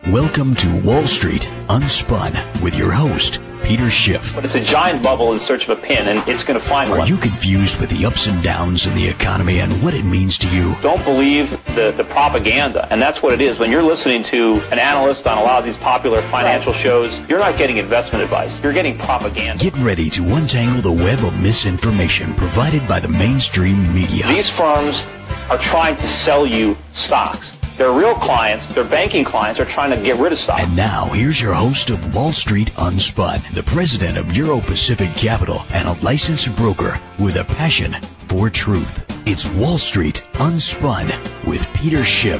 Welcome to Wall Street Unspun with your host, Peter Schiff. But it's a giant bubble in search of a pin, and it's going to find one. Are you confused with the ups and downs of the economy and what it means to you? Don't believe the propaganda, and that's what it is. When you're listening to an analyst on a lot of these popular financial shows, you're not getting investment advice. You're getting propaganda. Get ready to untangle the web of misinformation provided by the mainstream media. These firms are trying to sell you stocks. Their real clients, their banking clients, are trying to get rid of stock. And now, here's your host of Wall Street Unspun, the president of Euro Pacific Capital and a licensed broker with a passion for truth. It's Wall Street Unspun with Peter Schiff.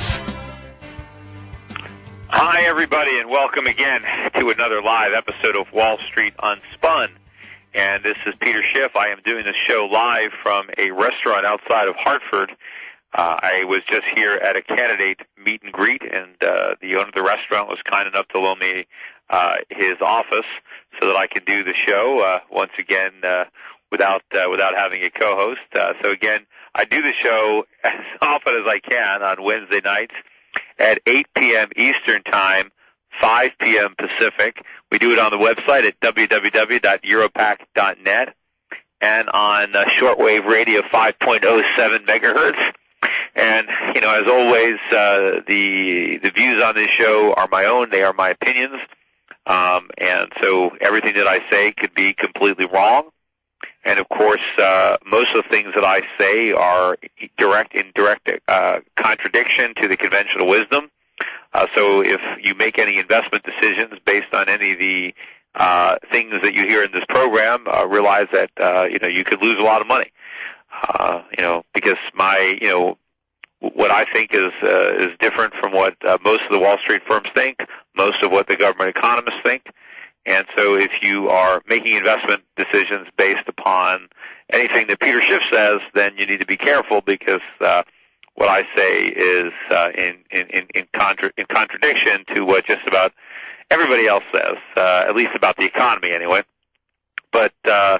Hi, everybody, and welcome again to another live episode of Wall Street Unspun. And this is Peter Schiff. I am doing this show live from a restaurant outside of Hartford. I was just here at a candidate meet and greet, and the owner of the restaurant was kind enough to loan me his office so that I could do the show once again without having a co-host. So again, I do the show as often as I can on Wednesday nights at 8 p.m. Eastern Time, 5 p.m. Pacific. We do it on the website at www.europac.net and on shortwave radio 5.07 megahertz. And, you know, as always, the views on this show are my own. They are my opinions. And so everything that I say could be completely wrong. And, of course, most of the things that I say are in direct contradiction to the conventional wisdom. So if you make any investment decisions based on any of the things that you hear in this program, realize that, you could lose a lot of money. Because what I think is different from what most of the Wall Street firms think, most of what the government economists think. And so if you are making investment decisions based upon anything that Peter Schiff says, then you need to be careful because what I say is in contradiction to what just about everybody else says, at least about the economy anyway. But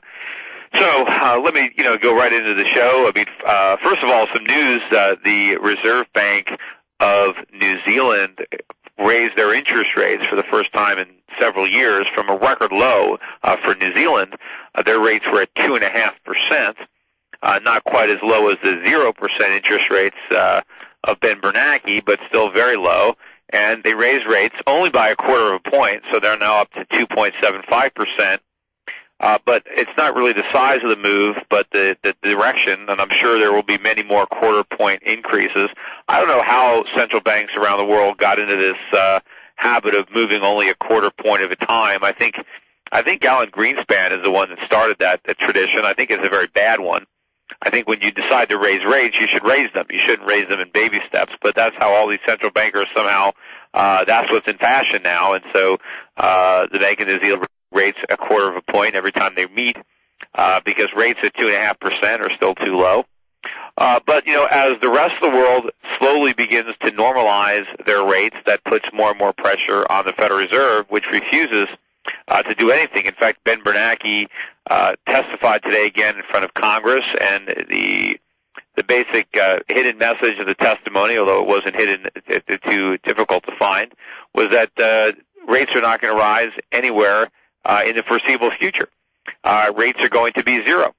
So let me, go right into the show. I mean, first of all, some news. The Reserve Bank of New Zealand raised their interest rates for the first time in several years from a record low for New Zealand. Their rates were at 2.5%, not quite as low as the 0% interest rates of Ben Bernanke, but still very low. And they raised rates only by 1/4 of a point, so they're now up to 2.75%. But it's not really the size of the move, but the direction, and I'm sure there will be many more 1/4 point increases. I don't know how central banks around the world got into this habit of moving only 1/4 point at a time. I think Alan Greenspan is the one that started that tradition. I think it's a very bad one. I think when you decide to raise rates, you should raise them. You shouldn't raise them in baby steps, but that's how all these central bankers somehow, that's what's in fashion now. And so the Bank of New Zealand rates 1/4 of a point every time they meet, because rates at 2.5% are still too low. But as the rest of the world slowly begins to normalize their rates, that puts more and more pressure on the Federal Reserve, which refuses to do anything. In fact, Ben Bernanke testified today again in front of Congress, and the basic hidden message of the testimony, although it wasn't hidden, too difficult to find, was that rates are not going to rise anywhere in the foreseeable future. Rates are going to be zero.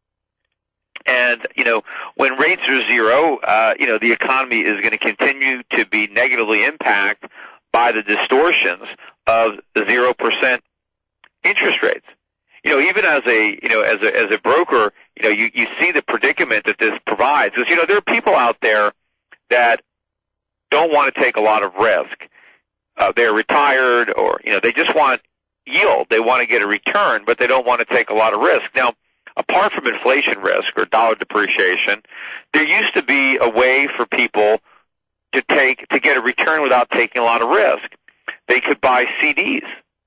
And, when rates are zero, the economy is going to continue to be negatively impacted by the distortions of 0% interest rates. Even as a broker, you see the predicament that this provides. Because, there are people out there that don't want to take a lot of risk. They're retired or, they just want yield. They want to get a return, but they don't want to take a lot of risk. Now, apart from inflation risk or dollar depreciation, there used to be a way for people to get a return without taking a lot of risk. They could buy CDs.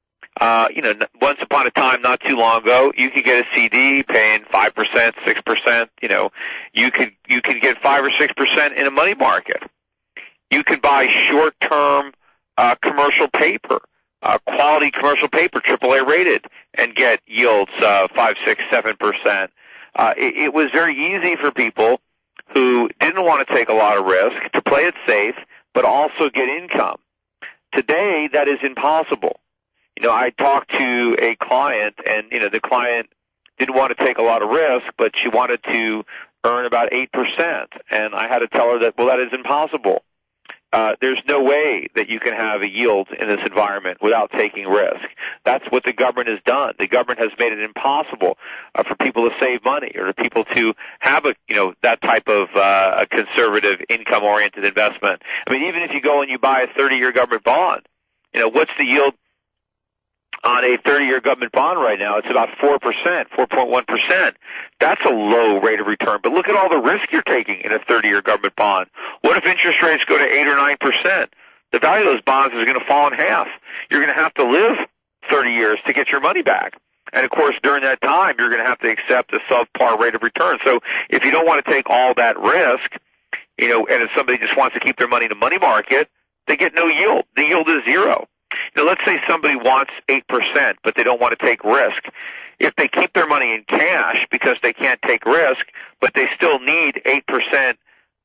Once upon a time, not too long ago, you could get a CD paying 5%, 6%. You could get 5 or 6% in a money market. You could buy short-term commercial paper, quality commercial paper, AAA rated, and get yields 5, 6, 7%. It was very easy for people who didn't want to take a lot of risk to play it safe, but also get income. Today, that is impossible. I talked to a client, and, the client didn't want to take a lot of risk, but she wanted to earn about 8%. And I had to tell her that, well, that is impossible. There's no way that you can have a yield in this environment without taking risk. That's what the government has done. The government has made it impossible for people to save money or for people to have that type of a conservative income-oriented investment. I mean, even if you go and you buy a 30-year government bond, what's the yield on a 30-year government bond right now? It's about 4%, 4.1%. That's a low rate of return. But look at all the risk you're taking in a 30-year government bond. What if interest rates go to 8 or 9%? The value of those bonds is going to fall in half. You're going to have to live 30 years to get your money back. And, of course, during that time, you're going to have to accept a subpar rate of return. So if you don't want to take all that risk, and if somebody just wants to keep their money in the money market, they get no yield. The yield is zero. Let's say somebody wants 8%, but they don't want to take risk. If they keep their money in cash because they can't take risk, but they still need 8%,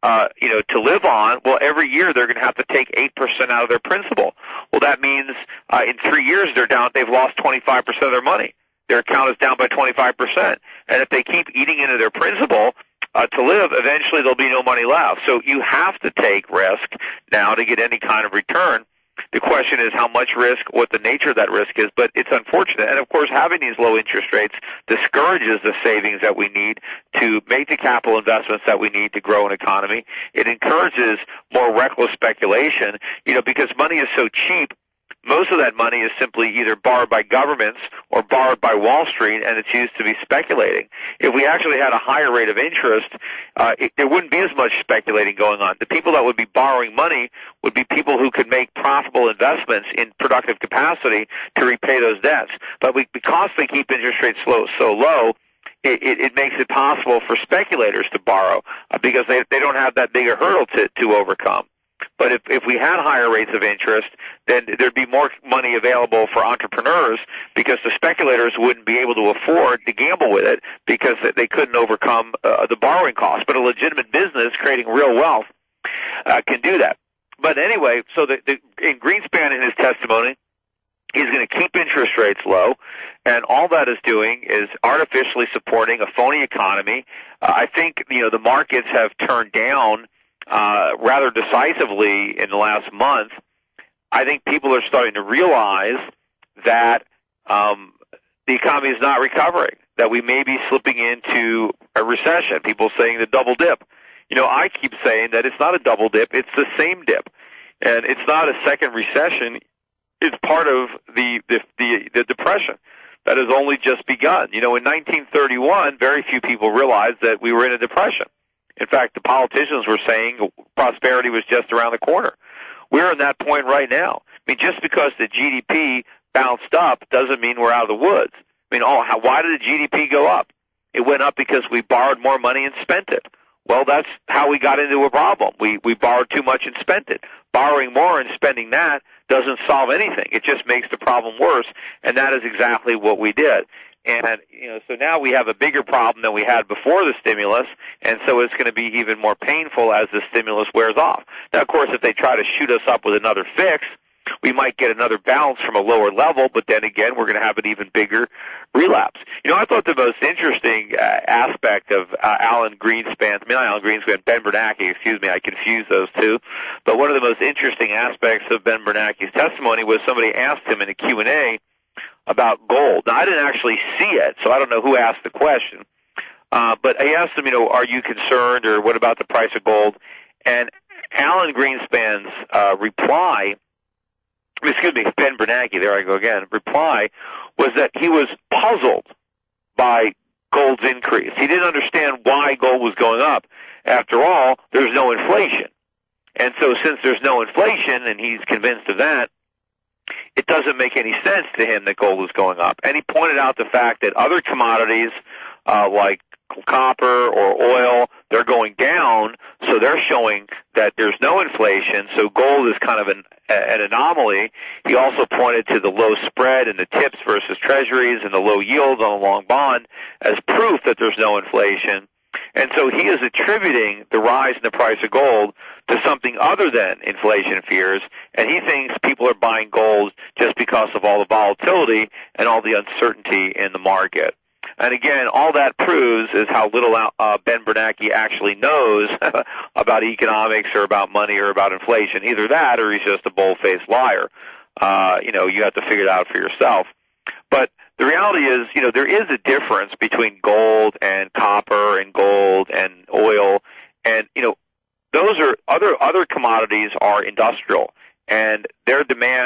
to live on, well, every year they're going to have to take 8% out of their principal. Well, that means in 3 years they've lost 25% of their money. Their account is down by 25%. And if they keep eating into their principal to live, eventually there'll be no money left. So you have to take risk now to get any kind of return. The question is how much risk, what the nature of that risk is, but it's unfortunate. And, of course, having these low interest rates discourages the savings that we need to make the capital investments that we need to grow an economy. It encourages more reckless speculation, because money is so cheap. Most of that money is simply either borrowed by governments or borrowed by Wall Street, and it's used to be speculating. If we actually had a higher rate of interest, there wouldn't be as much speculating going on. The people that would be borrowing money would be people who could make profitable investments in productive capacity to repay those debts. But because they keep interest rates so low, it makes it possible for speculators to borrow because they don't have that big a hurdle to overcome. But if we had higher rates of interest, then there'd be more money available for entrepreneurs because the speculators wouldn't be able to afford to gamble with it because they couldn't overcome the borrowing costs. But a legitimate business creating real wealth can do that. But anyway, so in Greenspan in his testimony, he's going to keep interest rates low, and all that is doing is artificially supporting a phony economy. I think the markets have turned down rather decisively in the last month. I think people are starting to realize that the economy is not recovering, that we may be slipping into a recession. People saying the double dip. I keep saying that it's not a double dip, it's the same dip. And it's not a second recession, it's part of the depression that has only just begun. In 1931, very few people realized that we were in a depression. In fact, the politicians were saying prosperity was just around the corner. We're in that point right now. I mean, just because the GDP bounced up doesn't mean we're out of the woods. I mean, why did the GDP go up? It went up because we borrowed more money and spent it. Well, that's how we got into a problem. We borrowed too much and spent it. Borrowing more and spending that doesn't solve anything. It just makes the problem worse, and that is exactly what we did. And, so now we have a bigger problem than we had before the stimulus, and so it's going to be even more painful as the stimulus wears off. Now, of course, if they try to shoot us up with another fix, we might get another bounce from a lower level, but then again, we're going to have an even bigger relapse. I thought the most interesting aspect of Alan Greenspan, Ben Bernanke, I confused those two, but one of the most interesting aspects of Ben Bernanke's testimony was somebody asked him in a Q&A about gold. Now, I didn't actually see it, so I don't know who asked the question, but I asked him, are you concerned, or what about the price of gold? And Alan Greenspan's Ben Bernanke, there I go again, reply was that he was puzzled by gold's increase. He didn't understand why gold was going up. After all, there's no inflation. And so since there's no inflation, and he's convinced of that, it doesn't make any sense to him that gold is going up. And he pointed out the fact that other commodities like copper or oil, they're going down, so they're showing that there's no inflation, so gold is kind of an anomaly. He also pointed to the low spread in the tips versus treasuries and the low yields on a long bond as proof that there's no inflation. And so he is attributing the rise in the price of gold to something other than inflation fears, and he thinks people are buying gold just because of all the volatility and all the uncertainty in the market. And again, all that proves is how little Ben Bernanke actually knows about economics or about money or about inflation. Either that or he's just a bold-faced liar. You have to figure it out for yourself. But the reality is, there is a difference between gold and copper and gold and oil. And, those are other commodities are industrial. And their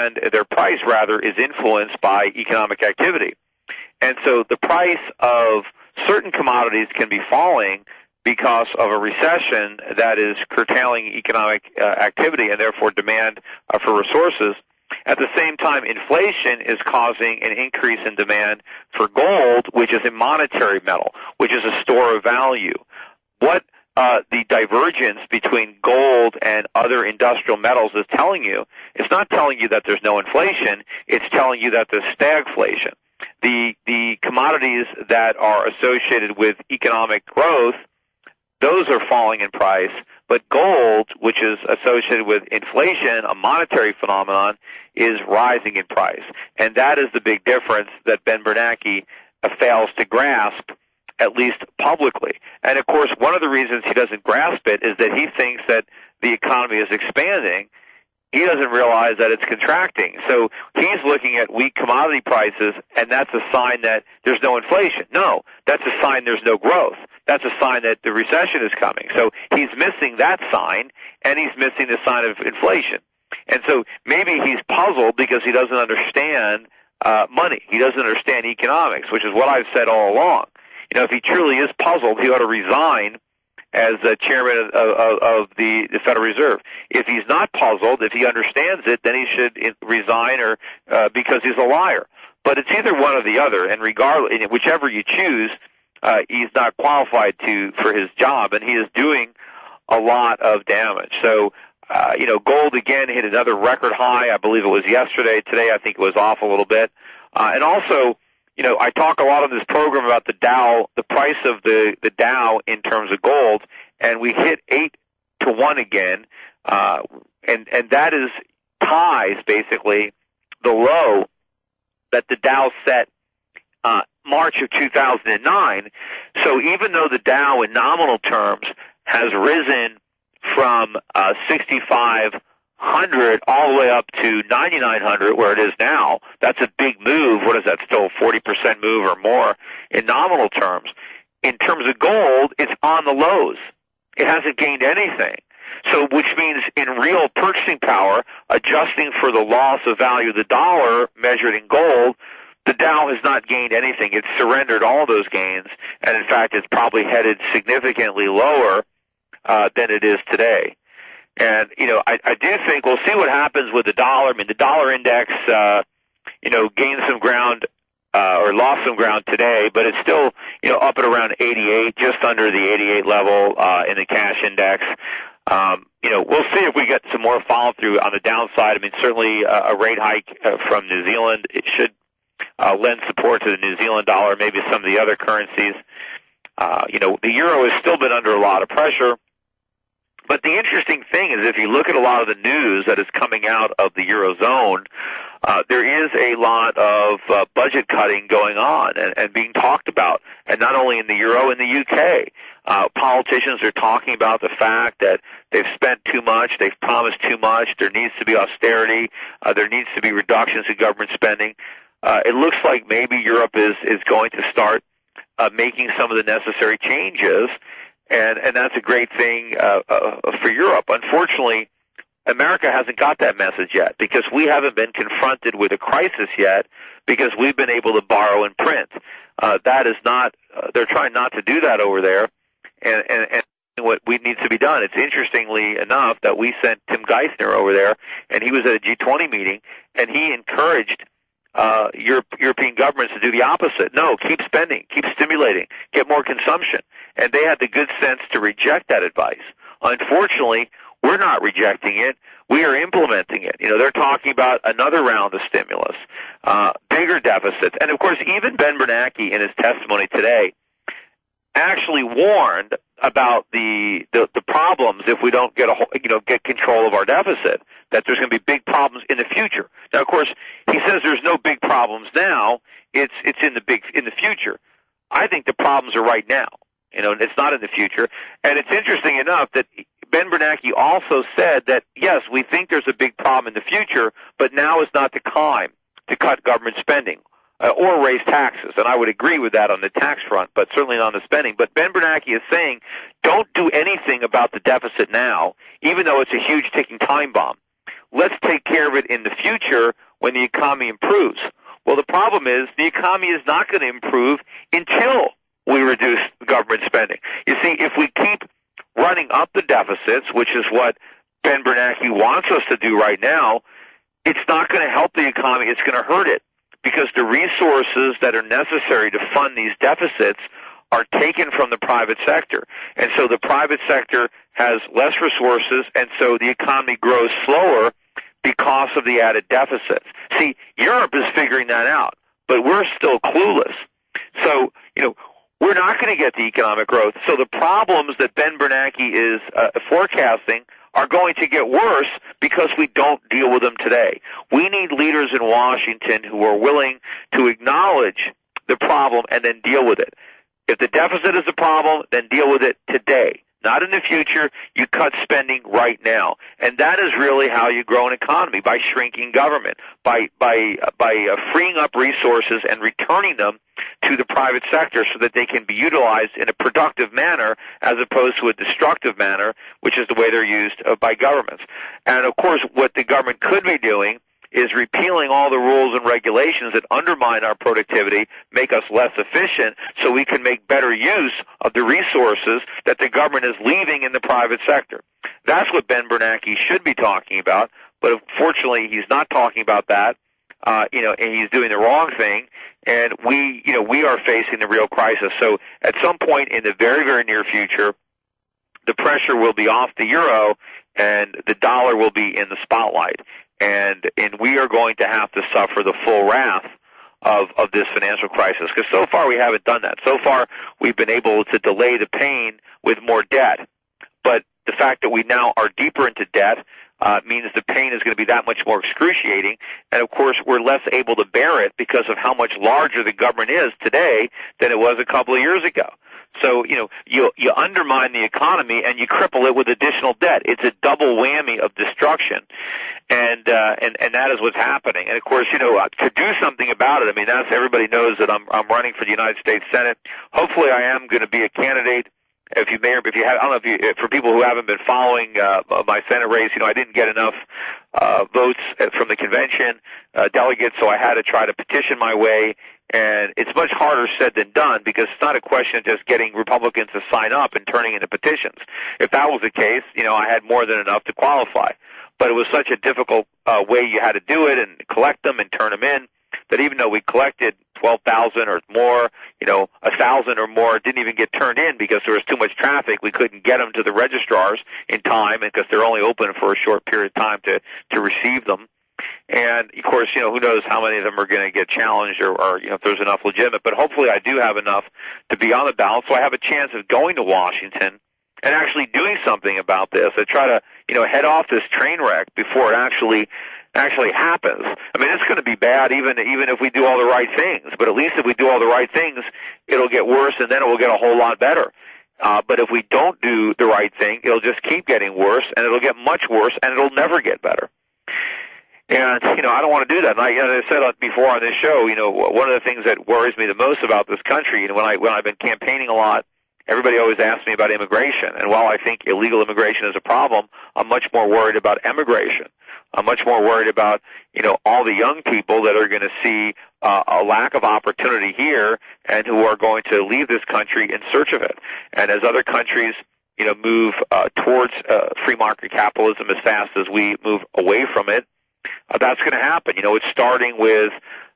price rather, is influenced by economic activity. And so the price of certain commodities can be falling because of a recession that is curtailing economic activity and therefore demand for resources. At the same time, inflation is causing an increase in demand for gold, which is a monetary metal, which is a store of value. What the divergence between gold and other industrial metals is telling you, it's not telling you that there's no inflation, it's telling you that there's stagflation. The commodities that are associated with economic growth, those are falling in price, but gold, which is associated with inflation, a monetary phenomenon, is rising in price. And that is the big difference that Ben Bernanke fails to grasp, at least publicly. And of course, one of the reasons he doesn't grasp it is that he thinks that the economy is expanding. He doesn't realize that it's contracting. So he's looking at weak commodity prices, and that's a sign that there's no inflation. No, that's a sign there's no growth. That's a sign that the recession is coming. So he's missing that sign, and he's missing the sign of inflation. And so maybe he's puzzled because he doesn't understand money. He doesn't understand economics, which is what I've said all along. If he truly is puzzled, he ought to resign as the chairman of the Federal Reserve. If he's not puzzled, if he understands it, then he should resign or because he's a liar. But it's either one or the other, and regardless, whichever you choose, he's not qualified for his job, and he is doing a lot of damage. So, gold again hit another record high. I believe it was yesterday. Today, I think it was off a little bit. And also, I talk a lot on this program about the Dow, the price of the Dow in terms of gold, and we hit 8-to-1 again, and that is ties basically the low that the Dow set March of 2009. So even though the Dow in nominal terms has risen from 6,500 all the way up to 9,900 where it is now, that's a big move. What is that, still a 40% move or more in nominal terms? In terms of gold, it's on the lows. It hasn't gained anything. So, which means in real purchasing power, adjusting for the loss of value of the dollar measured in gold, the Dow has not gained anything. It's surrendered all those gains, and in fact, it's probably headed significantly lower than it is today. And, I do think we'll see what happens with the dollar. I mean, the dollar index, gained some ground, or lost some ground today, but it's still, up at around 88, just under the 88 level, in the cash index. We'll see if we get some more follow through on the downside. I mean, certainly a rate hike from New Zealand, it should lend support to the New Zealand dollar, maybe some of the other currencies. The euro has still been under a lot of pressure. But the interesting thing is if you look at a lot of the news that is coming out of the Eurozone, there is a lot of budget cutting going on and being talked about, and not only in the Euro, in the UK. Politicians are talking about the fact that they've spent too much, they've promised too much, there needs to be austerity, there needs to be reductions in government spending. It looks like maybe Europe is going to start making some of the necessary changes, and that's a great thing for Europe. Unfortunately, America hasn't got that message yet because we haven't been confronted with a crisis yet because we've been able to borrow and print. That is not, they're trying not to do that over there, and what needs to be done. It's interestingly enough that we sent Tim Geithner over there, and he was at a G20 meeting, and he encouraged European governments to do the opposite. No, keep spending, keep stimulating, get more consumption. And they had the good sense to reject that advice. Unfortunately, we're not rejecting it. We are implementing it. They're talking about another round of stimulus, bigger deficits. And of course, even Ben Bernanke in his testimony today actually warned about the problems if we don't get get control of our deficit, that there's going to be big problems in the future. Now, of course, he says there's no big problems now. It's in the future. I think the problems are right now. It's not in the future. And it's interesting enough that Ben Bernanke also said that, yes, we think there's a big problem in the future, but now is not the time to cut government spending or raise taxes. And I would agree with that on the tax front, but certainly not on the spending. But Ben Bernanke is saying, don't do anything about the deficit now, even though it's a huge ticking time bomb. Let's take care of it in the future when the economy improves. Well, the problem is the economy is not going to improve until we reduce government spending. You see, if we keep running up the deficits, which is what Ben Bernanke wants us to do right now, it's not going to help the economy. It's going to hurt it, because the resources that are necessary to fund these deficits are taken from the private sector. And so the private sector has less resources, and so the economy grows slower because of the added deficits. See, Europe is figuring that out, but we're still clueless. So, we're not going to get the economic growth. So the problems that Ben Bernanke is forecasting are going to get worse because we don't deal with them today. We need leaders in Washington who are willing to acknowledge the problem and then deal with it. If the deficit is a problem, then deal with it today. Not in the future. You cut spending right now. And that is really how you grow an economy, by shrinking government, by freeing up resources and returning them to the private sector so that they can be utilized in a productive manner as opposed to a destructive manner, which is the way they're used by governments. And of course, what the government could be doing is repealing all the rules and regulations that undermine our productivity, make us less efficient, so we can make better use of the resources that the government is leaving in the private sector. That's what Ben Bernanke should be talking about, but unfortunately he's not talking about that, and he's doing the wrong thing, and we are facing the real crisis. So at some point in the very, very near future, the pressure will be off the euro, and the dollar will be in the spotlight. And we are going to have to suffer the full wrath of this financial crisis, because so far we haven't done that. So far we've been able to delay the pain with more debt. But the fact that we now are deeper into debt means the pain is going to be that much more excruciating. And of course we're less able to bear it because of how much larger the government is today than it was a couple of years ago. So, you undermine the economy and you cripple it with additional debt. It's a double whammy of destruction. And that is what's happening. And of course, to do something about it, everybody knows that I'm running for the United States Senate. Hopefully I am going to be a candidate. If you have, I don't know for people who haven't been following my Senate race, I didn't get enough votes from the convention delegates, so I had to try to petition my way. And it's much harder said than done, because it's not a question of just getting Republicans to sign up and turning into petitions. If that was the case, I had more than enough to qualify. But it was such a difficult way you had to do it and collect them and turn them in, that even though we collected 12,000 or more, 1,000 or more didn't even get turned in because there was too much traffic. We couldn't get them to the registrars in time, because they're only open for a short period of time to receive them. And, of course, who knows how many of them are going to get challenged or if there's enough legitimate. But hopefully I do have enough to be on the ballot, so I have a chance of going to Washington and actually doing something about this. I try to, head off this train wreck before it actually happens. It's going to be bad even if we do all the right things. But at least if we do all the right things, it'll get worse, and then it will get a whole lot better. But if we don't do the right thing, it'll just keep getting worse, and it'll get much worse, and it'll never get better. And, I don't want to do that. And as I said before on this show, one of the things that worries me the most about this country, when I've been campaigning a lot, everybody always asks me about immigration. And while I think illegal immigration is a problem, I'm much more worried about emigration. I'm much more worried about, all the young people that are going to see a lack of opportunity here and who are going to leave this country in search of it. And as other countries, move towards free market capitalism as fast as we move away from it, that's going to happen. It's starting with,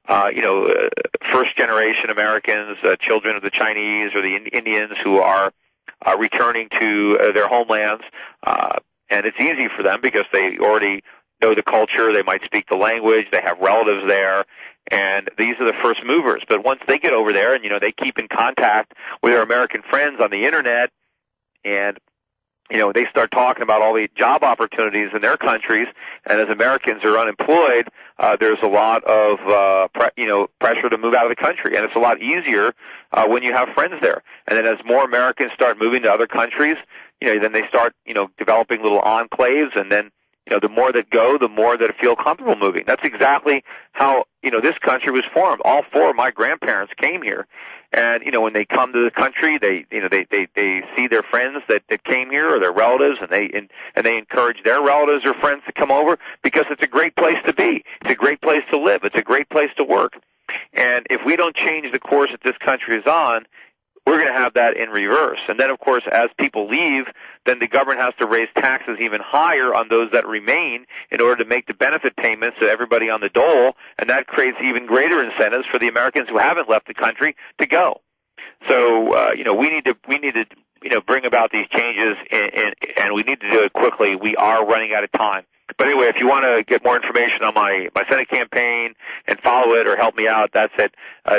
first-generation Americans, children of the Chinese or the Indians who are returning to their homelands. And it's easy for them because they already know the culture. They might speak the language. They have relatives there. And these are the first movers. But once they get over there and, they keep in contact with their American friends on the Internet and, they start talking about all the job opportunities in their countries, and as Americans are unemployed, there's a lot of, pressure to move out of the country. And it's a lot easier when you have friends there. And then as more Americans start moving to other countries, then they start, developing little enclaves, and then, the more that go, the more that feel comfortable moving. That's exactly how, this country was formed. All four of my grandparents came here. And, when they come to the country, they see their friends that came here or their relatives, and they encourage their relatives or friends to come over because it's a great place to be. It's a great place to live. It's a great place to work. And if we don't change the course that this country is on, we're going to have that in reverse. And then, of course, as people leave, then the government has to raise taxes even higher on those that remain in order to make the benefit payments to everybody on the dole, and that creates even greater incentives for the Americans who haven't left the country to go. So, we need to bring about these changes, and we need to do it quickly. We are running out of time. But anyway, if you want to get more information on my Senate campaign and follow it or help me out, that's at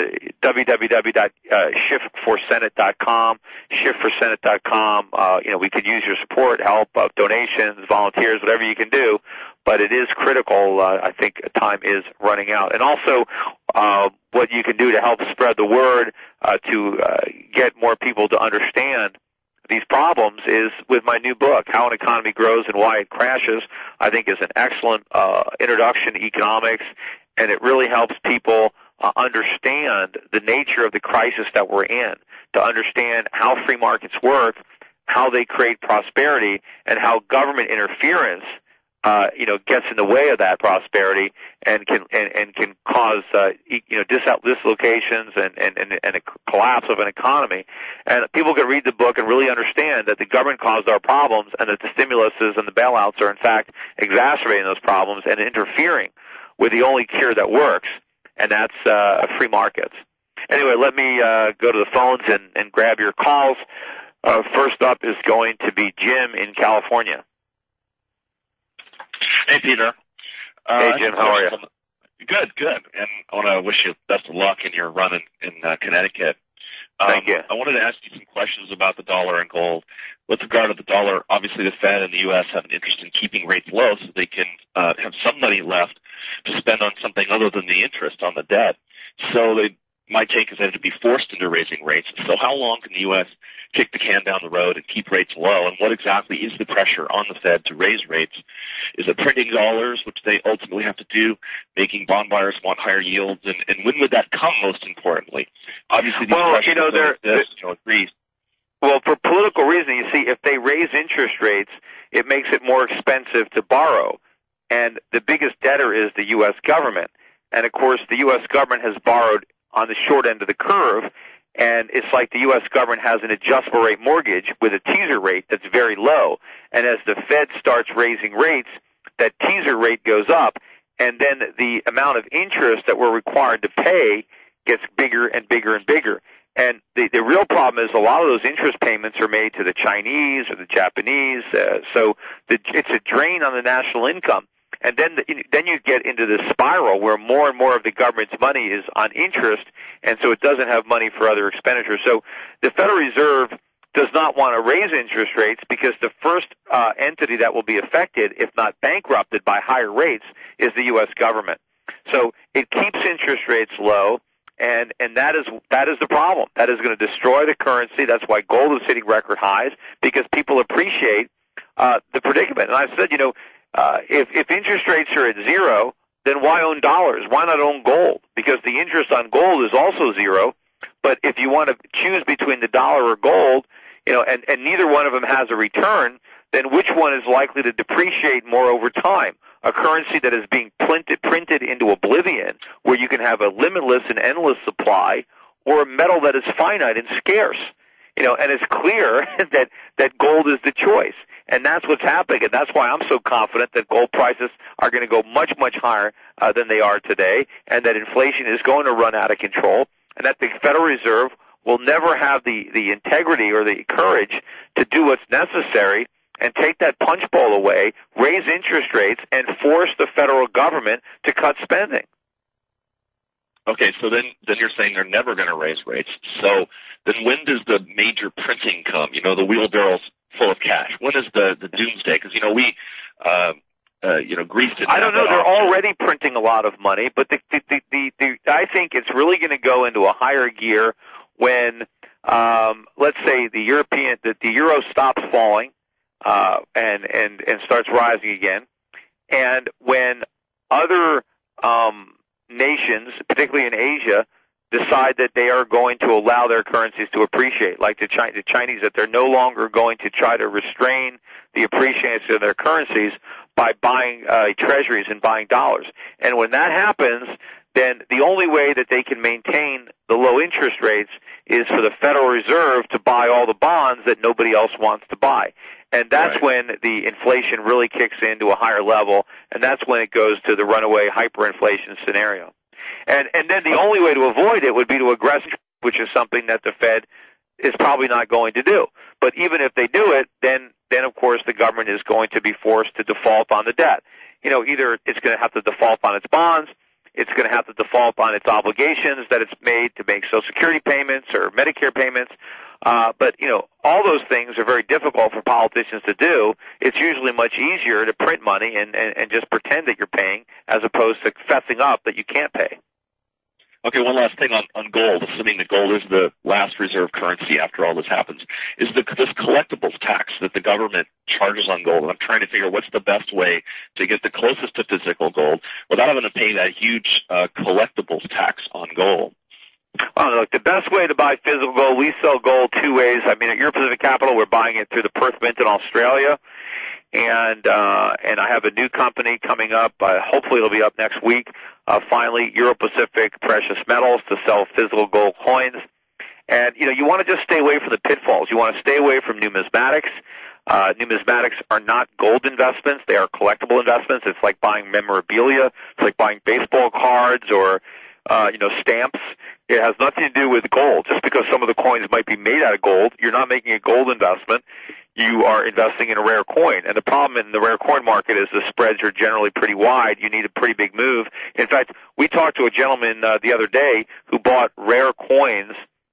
www.shiftforsenate.com, shiftforsenate.com. We could use your support, help, donations, volunteers, whatever you can do. But it is critical. I think time is running out. And also, what you can do to help spread the word to get more people to understand these problems is with my new book, How an Economy Grows and Why It Crashes. I think is an excellent introduction to economics, and it really helps people understand the nature of the crisis that we're in, to understand how free markets work, how they create prosperity, and how government interference gets in the way of that prosperity and can cause dislocations and a collapse of an economy. And people can read the book and really understand that the government caused our problems, and that the stimuluses and the bailouts are in fact exacerbating those problems and interfering with the only cure that works, and that's free markets. Anyway, let me go to the phones and grab your calls. First up is going to be Jim in California. Hey, Peter. Hey, Jim. How are you? Good. And I want to wish you best of luck in your run in Connecticut. Thank you. I wanted to ask you some questions about the dollar and gold. With regard to the dollar, obviously the Fed and the U.S. have an interest in keeping rates low so they can have some money left to spend on something other than the interest on the debt. So my take is that to be forced into raising rates. So how long can the U.S. kick the can down the road and keep rates low? And what exactly is the pressure on the Fed to raise rates? Is it printing dollars, which they ultimately have to do, making bond buyers want higher yields? And when would that come, most importantly? Obviously, agrees. Well, for political reasons, you see, if they raise interest rates, it makes it more expensive to borrow. And the biggest debtor is the U.S. government. And, of course, the U.S. government has borrowed on the short end of the curve, and it's like the U.S. government has an adjustable rate mortgage with a teaser rate that's very low. And as the Fed starts raising rates, that teaser rate goes up, and then the amount of interest that we're required to pay gets bigger and bigger and bigger. And the real problem is a lot of those interest payments are made to the Chinese or the Japanese, so it's a drain on the national income. And then you get into this spiral where more and more of the government's money is on interest, and so it doesn't have money for other expenditures. So the Federal Reserve does not want to raise interest rates because the first entity that will be affected, if not bankrupted by higher rates, is the U.S. government. So it keeps interest rates low, and that is the problem. That is going to destroy the currency. That's why gold is hitting record highs, because people appreciate the predicament. And I've said, if interest rates are at zero, then why own dollars? Why not own gold? Because the interest on gold is also zero. But if you want to choose between the dollar or gold, and neither one of them has a return, then which one is likely to depreciate more over time? A currency that is being printed into oblivion, where you can have a limitless and endless supply, or a metal that is finite and scarce. And it's clear that gold is the choice. And that's what's happening, and that's why I'm so confident that gold prices are going to go much, much higher than they are today, and that inflation is going to run out of control, and that the Federal Reserve will never have the integrity or the courage to do what's necessary and take that punch bowl away, raise interest rates, and force the federal government to cut spending. Okay, so then you're saying they're never going to raise rates. So then when does the major printing come? The wheelbarrows full of cash. When is the doomsday? Because, we, Greece didn't I don't know. have that They're option. already printing a lot of money, but I think it's really going to go into a higher gear when, let's say, the euro stops falling and starts rising again, and when other nations, particularly in Asia, decide that they are going to allow their currencies to appreciate, like the Chinese, that they're no longer going to try to restrain the appreciation of their currencies by buying treasuries and buying dollars. And when that happens, then the only way that they can maintain the low interest rates is for the Federal Reserve to buy all the bonds that nobody else wants to buy. And that's right. when the inflation really kicks into a higher level, and that's when it goes to the runaway hyperinflation scenario. And then the only way to avoid it would be to aggressive, which is something that the Fed is probably not going to do. But even if they do it, then of course the government is going to be forced to default on the debt. Either it's going to have to default on its bonds, it's going to have to default on its obligations that it's made to make Social Security payments or Medicare payments. But all those things are very difficult for politicians to do. It's usually much easier to print money and just pretend that you're paying as opposed to fessing up that you can't pay. Okay, one last thing on gold. Assuming that gold is the last reserve currency after all this happens, is this collectibles tax that the government charges on gold. And I'm trying to figure what's the best way to get the closest to physical gold without having to pay that huge collectibles tax on gold. Well, look, the best way to buy physical gold, we sell gold two ways. I mean, at Euro Pacific Capital, we're buying it through the Perth Mint in Australia. And I have a new company coming up. Hopefully it'll be up next week. Finally, Euro Pacific Precious Metals to sell physical gold coins. And, you want to just stay away from the pitfalls. You want to stay away from numismatics. Numismatics are not gold investments. They are collectible investments. It's like buying memorabilia. It's like buying baseball cards or, stamps. It has nothing to do with gold. Just because some of the coins might be made out of gold, you're not making a gold investment. You are investing in a rare coin. And the problem in the rare coin market is the spreads are generally pretty wide. You need a pretty big move. In fact, we talked to a gentleman the other day who bought rare coins,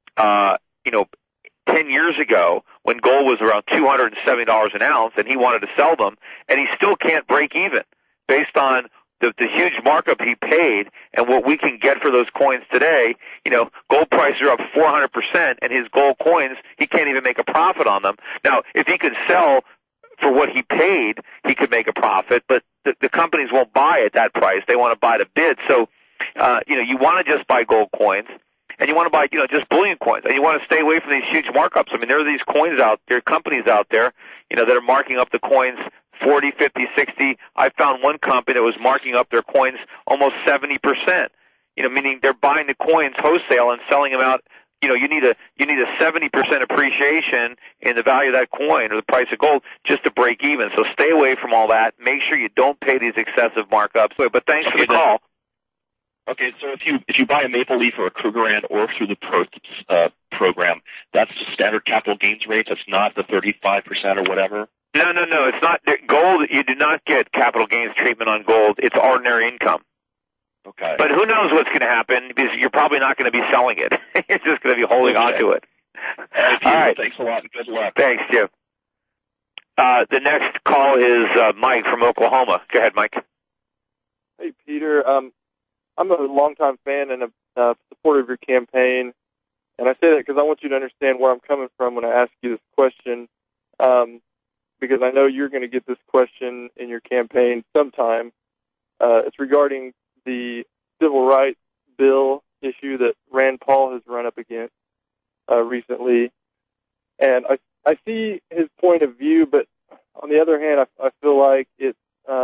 10 years ago when gold was around $270 an ounce, and he wanted to sell them, and he still can't break even based on the huge markup he paid and what we can get for those coins today. Gold prices are up 400%, and his gold coins, he can't even make a profit on them. Now, if he could sell for what he paid, he could make a profit, but the companies won't buy at that price. They want to buy the bid. So, you want to just buy gold coins, and you want to buy, just bullion coins, and you want to stay away from these huge markups. I mean, there are these coins out there, companies out there, that are marking up the coins 40, 50, 60. I found one company that was marking up their coins almost 70%. Meaning they're buying the coins wholesale and selling them out. You need a 70% appreciation in the value of that coin or the price of gold just to break even. So stay away from all that. Make sure you don't pay these excessive markups. But thanks for the call. Okay, so if you buy a Maple Leaf or a Krugerrand or through the Perth program, that's just standard capital gains rate. That's not the 35% or whatever. No. It's not gold. You do not get capital gains treatment on gold. It's ordinary income. Okay. But who knows what's going to happen, because you're probably not going to be selling it. You're just going to be holding on to it. All right. Thanks a lot and good luck. Thanks, Jim. The next call is Mike from Oklahoma. Go ahead, Mike. Hey, Peter. I'm a longtime fan and a supporter of your campaign, and I say that because I want you to understand where I'm coming from when I ask you this question, because I know you're going to get this question in your campaign sometime. It's regarding the civil rights bill issue that Rand Paul has run up against recently. And I see his point of view, but on the other hand, I feel like it's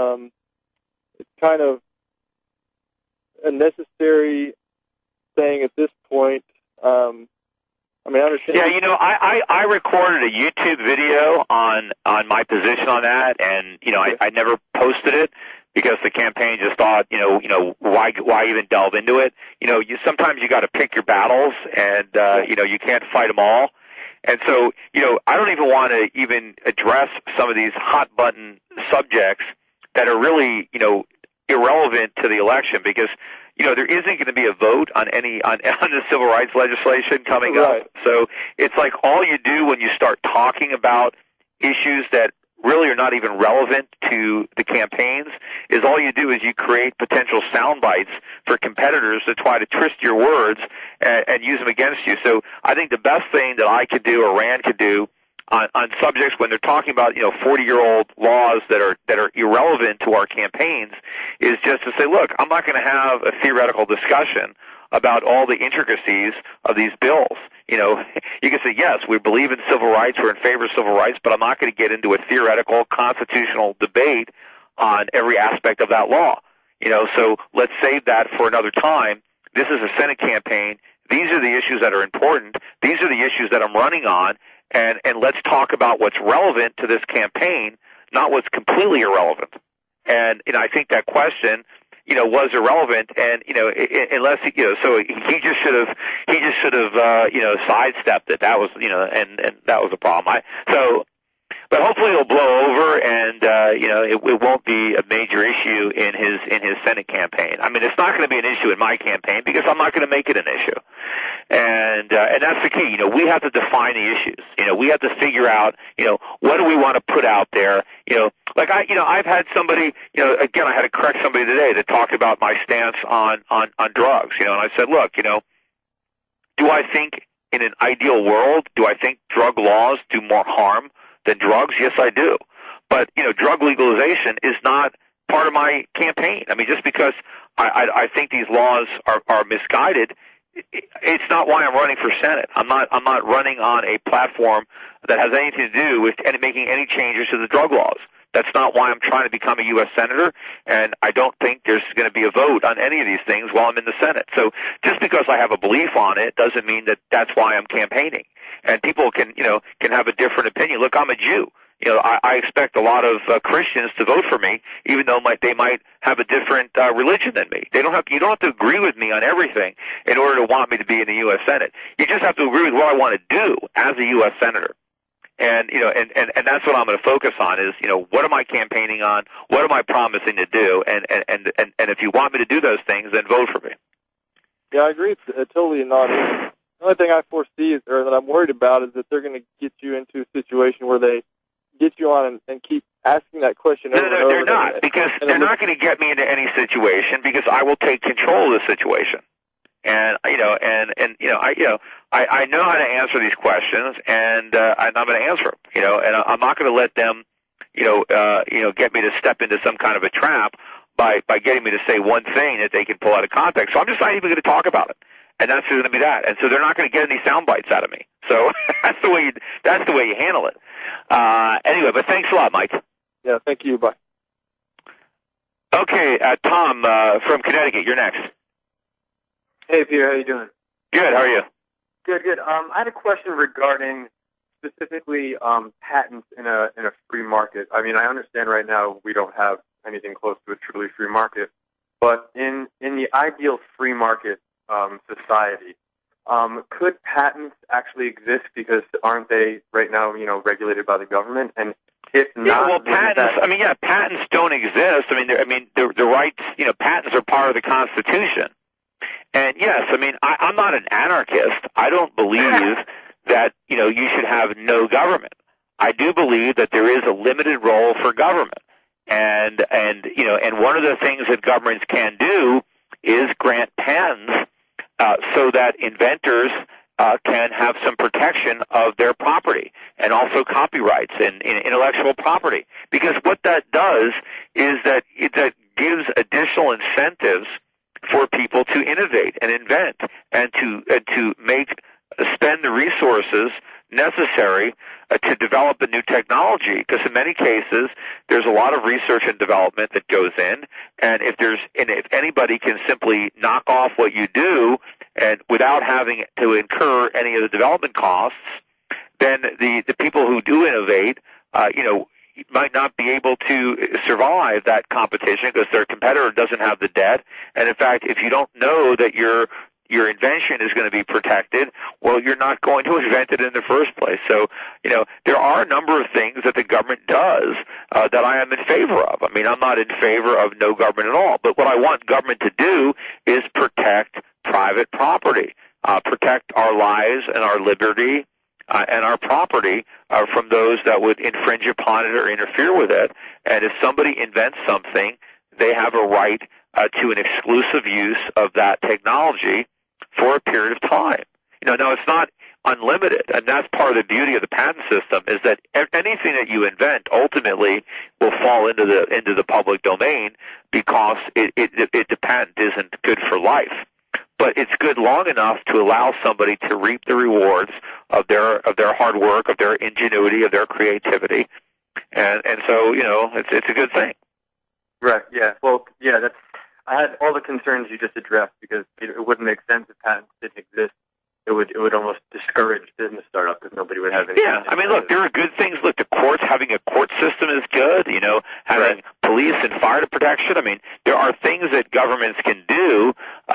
kind of a necessary thing at this point. I understand. Yeah, I recorded a YouTube video on my position on that, and I never posted it because the campaign just thought, why even delve into it? Sometimes you got to pick your battles, and you can't fight them all. And so, I don't even want to even address some of these hot button subjects that are really, irrelevant to the election because, there isn't going to be a vote on the civil rights legislation coming up. So it's like all you do when you start talking about issues that really are not even relevant to the campaigns is all you do is you create potential sound bites for competitors to try to twist your words and use them against you. So I think the best thing that I could do or Rand could do on subjects when they're talking about 40-year-old laws that are irrelevant to our campaigns is just to say, look, I'm not going to have a theoretical discussion about all the intricacies of these bills. You can say, yes, we believe in civil rights, we're in favor of civil rights, but I'm not going to get into a theoretical constitutional debate on every aspect of that law. So let's save that for another time. This is a Senate campaign. These are the issues that are important. These are the issues that I'm running on. And let's talk about what's relevant to this campaign, not what's completely irrelevant. And I think that question, was irrelevant. And unless so he just should have sidestepped it. That was and that was a problem. But hopefully it'll blow over, and it won't be a major issue in his Senate campaign. I mean, it's not going to be an issue in my campaign because I'm not going to make it an issue. And that's the key. We have to define the issues. We have to figure out, what do we want to put out there? I've had somebody, again, I had to correct somebody today that talked about my stance on drugs, and I said, look, do I think in an ideal world, do I think drug laws do more harm than drugs? Yes, I do. But, drug legalization is not part of my campaign. I mean, just because I think these laws are misguided, it's not why I'm running for Senate. I'm not running on a platform that has anything to do with making any changes to the drug laws. That's not why I'm trying to become a U.S. Senator, and I don't think there's going to be a vote on any of these things while I'm in the Senate. So just because I have a belief on it doesn't mean that that's why I'm campaigning. And people can have a different opinion. Look, I'm a Jew. I expect a lot of Christians to vote for me, even though they might have a different religion than me. You don't have to agree with me on everything in order to want me to be in the U.S. Senate. You just have to agree with what I want to do as a U.S. Senator. And and that's what I'm going to focus on is what am I campaigning on? What am I promising to do? And if you want me to do those things, then vote for me. Yeah, I agree. It's totally not. The only thing I foresee or that I'm worried about is that they're going to get you into a situation where they get you on and keep asking that question over and over. No, they're not, because they're not going to get me into any situation because I will take control of the situation. And I know how to answer these questions, and I'm going to answer them. And I'm not going to let them, get me to step into some kind of a trap by getting me to say one thing that they can pull out of context. So I'm just not even going to talk about it, and that's going to be that. And so they're not going to get any sound bites out of me. So that's the way you handle it. Anyway, but thanks a lot, Mike. Yeah, thank you. Bye. Okay, Tom from Connecticut, you're next. Hey, Peter, how you doing? Good, how are you? Good. I had a question regarding specifically patents in a free market. I mean, I understand right now we don't have anything close to a truly free market, but in the ideal free market society, could patents actually exist because aren't they right now, regulated by the government? And if not, patents. Patents don't exist. The rights. Patents are part of the Constitution. And yes, I'm not an anarchist. I don't believe that you should have no government. I do believe that there is a limited role for government, and one of the things that governments can do is grant patents so that inventors can have some protection of their property and also copyrights and intellectual property. Because what that does is that gives additional incentives for people to innovate and invent and to spend the resources necessary to develop a new technology. Because in many cases, there's a lot of research and development that goes in, and if anybody can simply knock off what you do and without having to incur any of the development costs, then the people who do innovate, might not be able to survive that competition because their competitor doesn't have the debt. And in fact, if you don't know that you're your invention is going to be protected, well, you're not going to invent it in the first place. So, there are a number of things that the government does that I am in favor of. I mean, I'm not in favor of no government at all, but what I want government to do is protect private property, protect our lives and our liberty and our property from those that would infringe upon it or interfere with it. And if somebody invents something, they have a right to an exclusive use of that technology for a period of time. Now it's not unlimited, and that's part of the beauty of the patent system, is that anything that you invent ultimately will fall into the public domain because the patent isn't good for life. But it's good long enough to allow somebody to reap the rewards of their hard work, of their ingenuity, of their creativity, and so it's a good thing. Right. Yeah. Well. Yeah. I had all the concerns you just addressed because it wouldn't make sense if patents didn't exist. It would almost discourage business startup because nobody would have any. Yeah, I mean, look, there are good things. Look, the courts, having a court system is good. Having police and fire protection. I mean, there are things that governments can do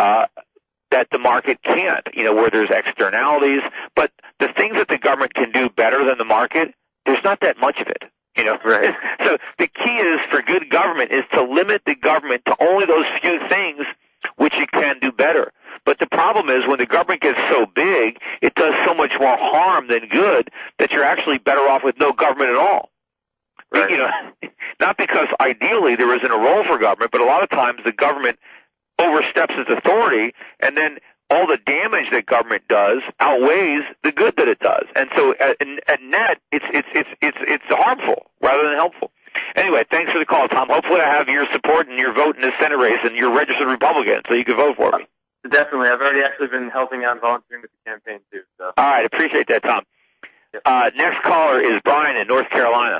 that the market can't. Where there's externalities, but the things that the government can do better than the market, there's not that much of it. Right. So the key is for good government is to limit the government to only those few things which it can do better. But the problem is when the government gets so big, it does so much more harm than good that you're actually better off with no government at all. Right. Not because ideally there isn't a role for government, but a lot of times the government oversteps its authority, and then all the damage that government does outweighs the good that it does. And so at net, it's harmful rather than helpful. Anyway, thanks for the call, Tom. Hopefully I have your support and your vote in the Senate race, and you're a registered Republican, so you can vote for me. Definitely. I've already actually been helping out volunteering with the campaign, too. So. All right. Appreciate that, Tom. Yep. Next caller is Brian in North Carolina.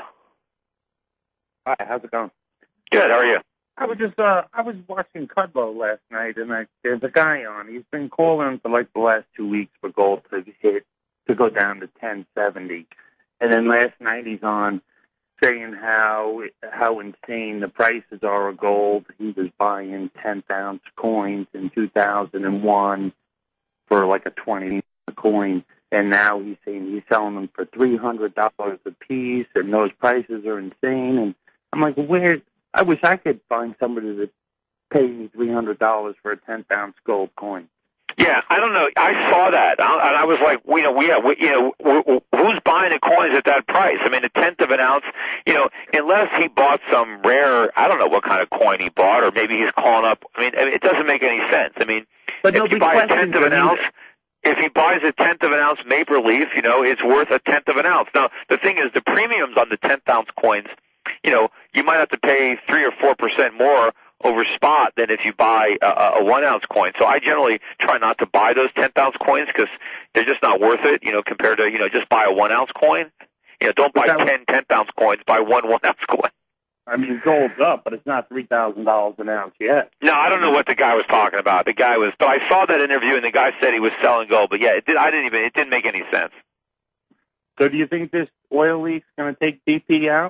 Hi. How's it going? Good. How are you? I was watching Kudlow last night, and there's a guy on. He's been calling for like the last 2 weeks for gold to go down to 1070, and then last night he's on saying how insane the prices are of gold. He was buying 10th-ounce coins in 2001 for like a 20 coin, and now he's saying he's selling them for $300 a piece, and those prices are insane. And I'm like, where? I wish I could find somebody to pay me $300 for a 10th-ounce gold coin. Yeah, I don't know. I saw that, and I was like, who's buying the coins at that price? I mean, a tenth of an ounce, unless he bought some rare, I don't know what kind of coin he bought, or maybe he's calling up. I mean, it doesn't make any sense. I mean, but if you buy a tenth of an ounce, if he buys a tenth of an ounce maple leaf, it's worth a tenth of an ounce. Now, the thing is, the premiums on the 10th-ounce coins, you might have to pay 3 or 4% more over spot than if you buy a 1-ounce coin. So I generally try not to buy those 10th-ounce coins because they're just not worth it, compared to, just buy a 1-ounce coin. Don't buy 10 10th-ounce coins, buy one 1-ounce coin. I mean, gold's up, but it's not $3,000 an ounce yet. No, I don't know what the guy was talking about. But I saw that interview, and the guy said he was selling gold. But yeah, it didn't make any sense. So do you think this oil leak's going to take BP out?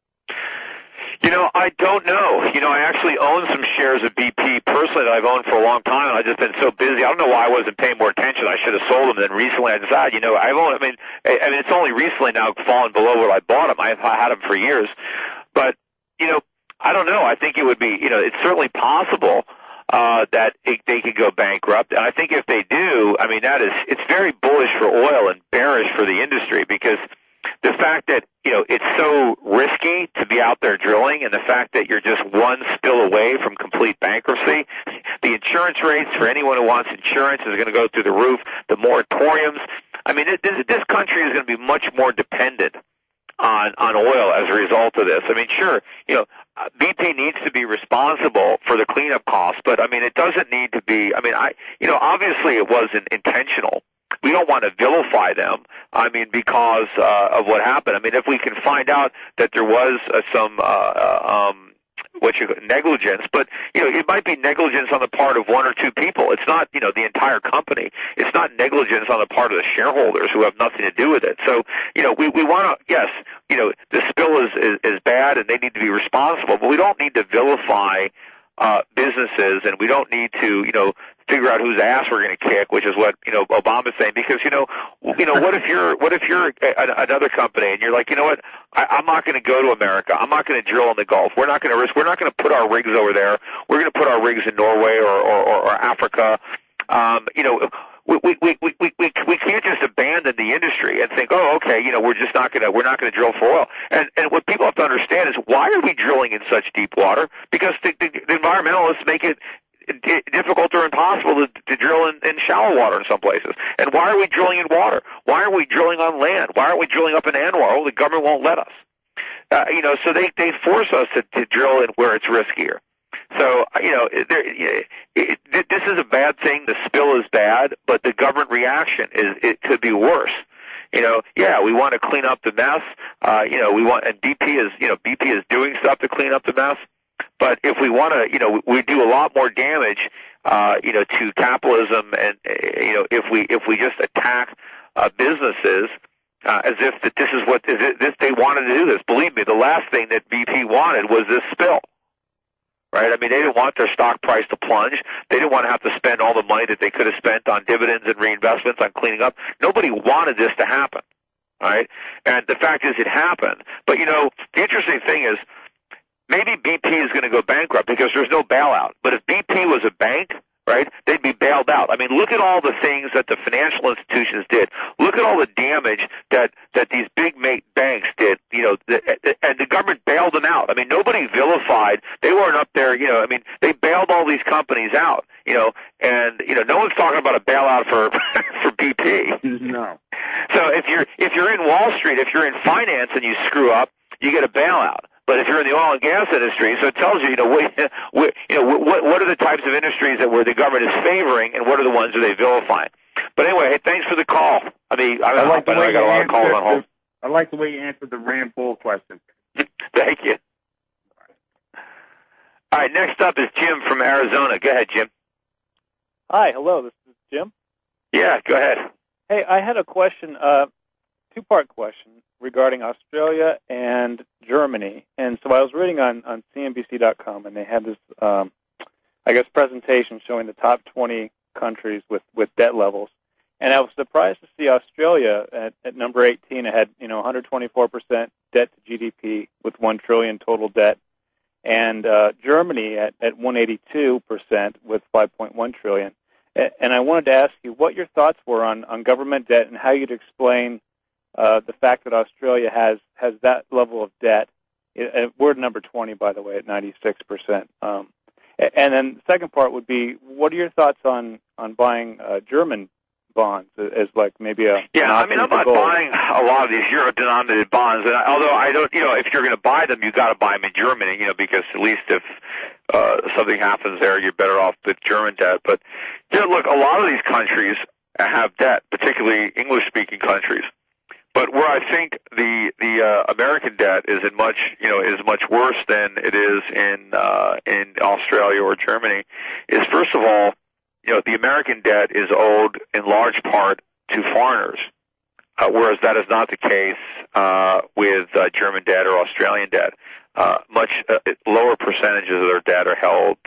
I don't know. I actually own some shares of BP personally that I've owned for a long time, and I've just been so busy. I don't know why I wasn't paying more attention. I should have sold them. Then recently I decided, I've owned. I mean, it's only recently now fallen below where I bought them. I've had them for years, but I don't know. I think it would be, it's certainly possible that they could go bankrupt, and I think if they do, I mean, it's very bullish for oil and bearish for the industry because the fact that it's so risky to be out there drilling, and the fact that you're just one spill away from complete bankruptcy, the insurance rates for anyone who wants insurance is going to go through the roof. The moratoriums. I mean, this country is going to be much more dependent on oil as a result of this. I mean, sure, BP needs to be responsible for the cleanup costs, but I mean, it doesn't need to be. I mean, obviously it wasn't intentional. We don't want to vilify them. I mean, because of what happened. I mean, if we can find out that there was some negligence, but it might be negligence on the part of one or two people. It's not the entire company. It's not negligence on the part of the shareholders who have nothing to do with it. So we want to, yes, the spill is bad and they need to be responsible, but we don't need to vilify businesses, and we don't need to figure out whose ass we're going to kick, which is what Obama's saying. Because what if you're another company and you're like, you know what, I'm not going to go to America. I'm not going to drill in the Gulf. We're not going to risk. We're not going to put our rigs over there. We're going to put our rigs in Norway or Africa. We can't just abandon the industry and think, oh, okay, we're not going to drill for oil. And what people have to understand is, why are we drilling in such deep water? Because the environmentalists make it difficult or impossible to drill in shallow water in some places. And why are we drilling in water? Why are we drilling on land? Why aren't we drilling up in Anwar? Oh, the government won't let us. So they force us to drill in where it's riskier. So, this is a bad thing. The spill is bad, but the government reaction it could be worse. We want to clean up the mess. And BP is doing stuff to clean up the mess. But if we want to, we do a lot more damage, to capitalism, and if we just attack businesses as if they wanted to do this. Believe me, the last thing that BP wanted was this spill. Right? I mean, they didn't want their stock price to plunge. They didn't want to have to spend all the money that they could have spent on dividends and reinvestments on cleaning up. Nobody wanted this to happen. Right? And the fact is, it happened. But the interesting thing is, maybe BP is going to go bankrupt because there's no bailout. But if BP was a bank, right, they'd be bailed out. I mean, look at all the things that the financial institutions did. Look at all the damage that these big banks did, and the government bailed them out. I mean, nobody vilified. They weren't up there, they bailed all these companies out, and no one's talking about a bailout for for BP. No. So if you're in Wall Street, if you're in finance and you screw up, you get a bailout. But if you're in the oil and gas industry, so it tells you, what are the types of industries where the government is favoring, and what are the ones that they vilifying. But anyway, hey, thanks for the call. I got a lot of calls on hold. I like the way you answered the Rand Paul question. Thank you. All right, next up is Jim from Arizona. Go ahead, Jim. Hi, hello. This is Jim. Yeah, go ahead. Hey, I had a question, two-part question regarding Australia and Germany. And so I was reading on CNBC.com, and they had this, presentation showing the top 20 countries with debt levels. And I was surprised to see Australia at number 18. It had, 124% debt to GDP with $1 trillion total debt. And Germany at 182% with $5.1 trillion. And I wanted to ask you what your thoughts were on government debt and how you'd explain the fact that Australia has that level of debt. We're at number 20, by the way, at 96%. And then the second part would be, what are your thoughts on buying German bonds as like maybe a... Yeah, I'm not buying a lot of these euro-denominated bonds. And although I don't, if you're going to buy them, you got to buy them in Germany, because at least if something happens there, you're better off with German debt. But look, a lot of these countries have debt, particularly English-speaking countries. But where I think the American debt is much worse than it is in Australia or Germany is, first of all, the American debt is owed in large part to foreigners, whereas that is not the case with German debt or Australian debt. Much lower percentages of their debt are held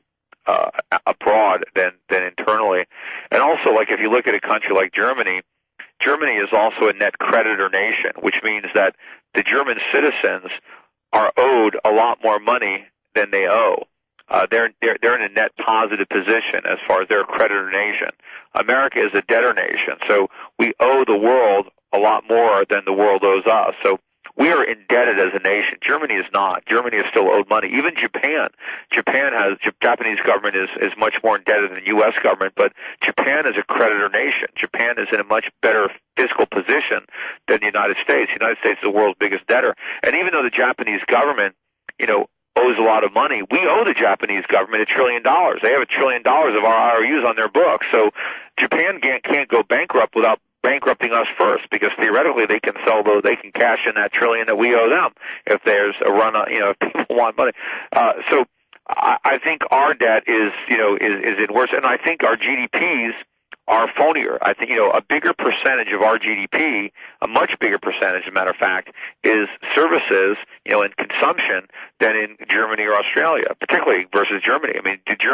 abroad than internally. And also, like if you look at a country like Germany is also a net creditor nation, which means that the German citizens are owed a lot more money than they owe. They're in a net positive position as far as they're a creditor nation. America is a debtor nation, so we owe the world a lot more than the world owes us. So we are indebted as a nation. Germany is not. Germany is still owed money. Even Japan. Japanese government is much more indebted than the U.S. government, but Japan is a creditor nation. Japan is in a much better fiscal position than the United States. The United States is the world's biggest debtor. And even though the Japanese government, owes a lot of money, we owe the Japanese government $1 trillion. They have $1 trillion of our IOUs on their books. So Japan can't go bankrupt without bankrupting us first, because theoretically they can they can cash in that $1 trillion that we owe them if there's a run on, if people want money. So I think our debt is in worse, and I think our GDPs are phonier. I think, a bigger percentage of our GDP, a much bigger percentage, as a matter of fact, is services, and consumption than in Germany or Australia, particularly versus Germany. I mean, the German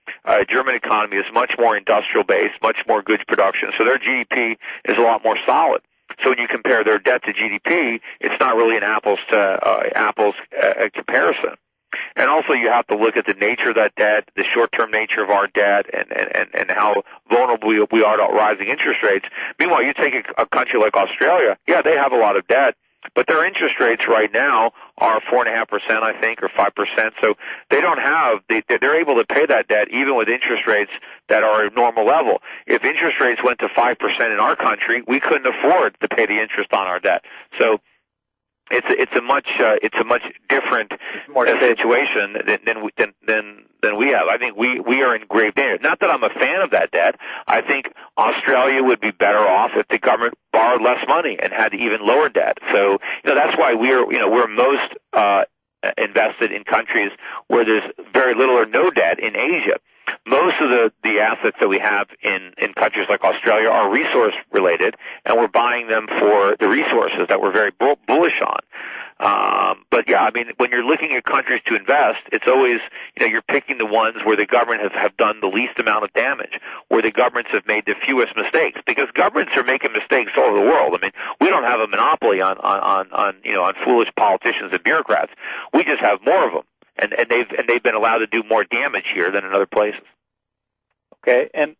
German economy is much more industrial-based, much more goods production, so their GDP is a lot more solid. So when you compare their debt to GDP, it's not really an apples comparison. And also you have to look at the nature of that debt, the short-term nature of our debt, and how vulnerable we are to rising interest rates. Meanwhile, you take a country like Australia, yeah, they have a lot of debt, but their interest rates right now are 4.5%, I think, or 5%. So they don't have, they're able to pay that debt even with interest rates that are at normal level. If interest rates went to 5% in our country, we couldn't afford to pay the interest on our debt. So it's a much different situation than we have. I think we are in grave danger. Not that I'm a fan of that debt. I think Australia would be better off if the government borrowed less money and had even lower debt. So that's why we're most invested in countries where there's very little or no debt in Asia. Most of the assets that we have in countries like Australia are resource related, and we're buying them for the resources that we're very bullish on. But yeah, I mean, when you're looking at countries to invest, it's always, you're picking the ones where the government have done the least amount of damage, where the governments have made the fewest mistakes, because governments are making mistakes all over the world. I mean, we don't have a monopoly on foolish politicians and bureaucrats. We just have more of them. And they've been allowed to do more damage here than in other places. Okay, and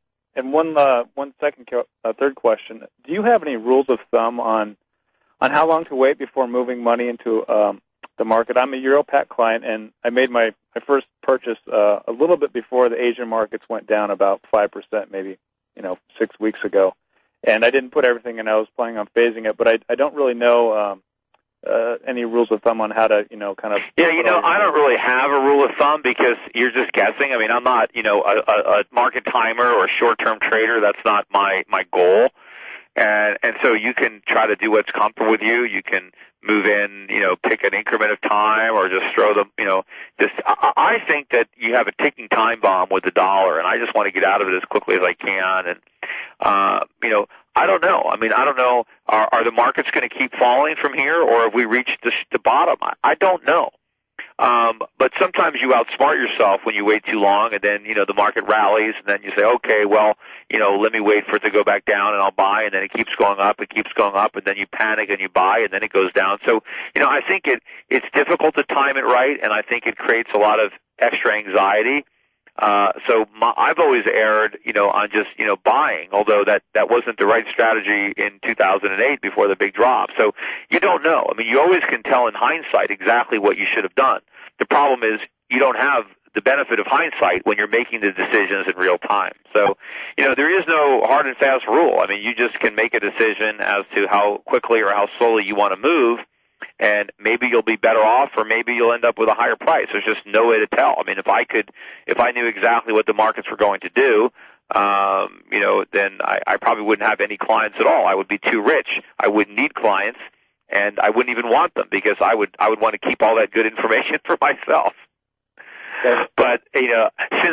third question: do you have any rules of thumb on how long to wait before moving money into the market? I'm a Europac client, and I made my first purchase a little bit before the Asian markets went down about 5%, maybe 6 weeks ago, and I didn't put everything in. I was planning on phasing it, but I don't really know. Any rules of thumb on how to, kind of... Yeah, I don't really have a rule of thumb because you're just guessing. I mean, I'm not, a market timer or a short-term trader. That's not my goal. And so you can try to do what's comfortable with you. You can move in, pick an increment of time or just throw them, I think that you have a ticking time bomb with the dollar, and I just want to get out of it as quickly as I can. And, I don't know. I mean, I don't know. Are the markets going to keep falling from here, or have we reached the bottom? I don't know. But sometimes you outsmart yourself when you wait too long, and then, the market rallies, and then you say, okay, well, let me wait for it to go back down, and I'll buy, and then it keeps going up, and then you panic and you buy, and then it goes down. So, I think it's difficult to time it right, and I think it creates a lot of extra anxiety. I've always erred, on just, buying, although that wasn't the right strategy in 2008 before the big drop. So you don't know. I mean, you always can tell in hindsight exactly what you should have done. The problem is you don't have the benefit of hindsight when you're making the decisions in real time. So, there is no hard and fast rule. I mean, you just can make a decision as to how quickly or how slowly you want to move. And maybe you'll be better off, or maybe you'll end up with a higher price. There's just no way to tell. I mean, if I knew exactly what the markets were going to do, then I probably wouldn't have any clients at all. I would be too rich. I wouldn't need clients, and I wouldn't even want them because I would want to keep all that good information for myself. Okay. But since